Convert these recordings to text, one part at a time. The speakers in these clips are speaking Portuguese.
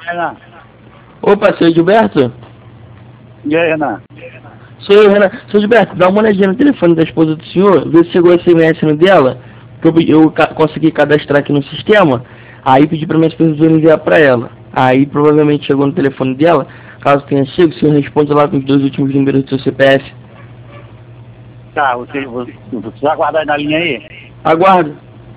Renan. Opa, seu Gilberto? E aí, Renan? Sou eu, Renan. Seu Gilberto, dá uma olhadinha no telefone da esposa do senhor, vê se chegou SMS no dela, que eu consegui cadastrar aqui no sistema, aí pedi para minha supervisora enviar para ela. Aí provavelmente chegou no telefone dela, caso tenha chego, o senhor responde lá com os 2 últimos números do seu CPF. Tá, você vai aguardar na linha aí? Aguardo.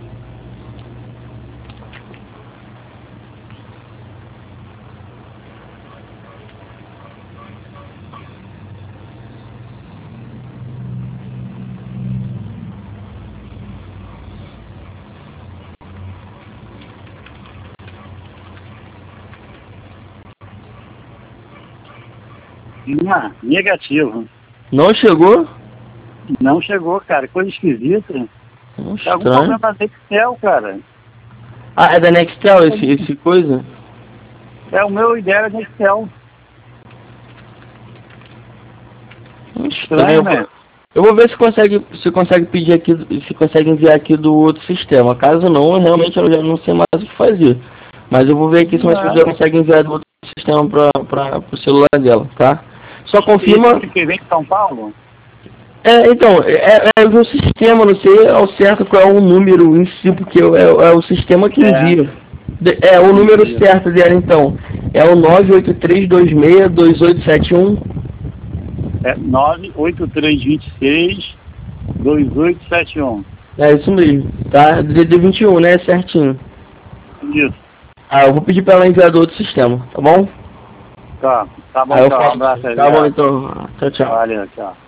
Negativo. Não chegou? Não chegou, cara. Coisa esquisita. Tá algum Estranho. problema da Nextel, cara. Ah, é da Nextel esse coisa? É o meu ideia da Nextel. Estranho, né? Eu vou ver se consegue pedir aqui, se consegue enviar aqui do outro sistema. Caso não, realmente eu já não sei mais o que fazer. Mas eu vou ver aqui se minha esposa consegue enviar do outro sistema para o celular dela, tá? Só confirma. Que vem de São Paulo? Então, é o sistema, não sei ao certo qual é o número em si, porque é o sistema que envia. O número certo dela, então, é o 983262871. É 983262871. É isso mesmo, tá? DD21, né? Certinho. Isso. Eu vou pedir pra ela enviar do outro sistema, tá bom? Tá bom, Aí eu então. Um faço. abraço aí. Tá bom, então. Tchau, tchau. Valeu, tchau.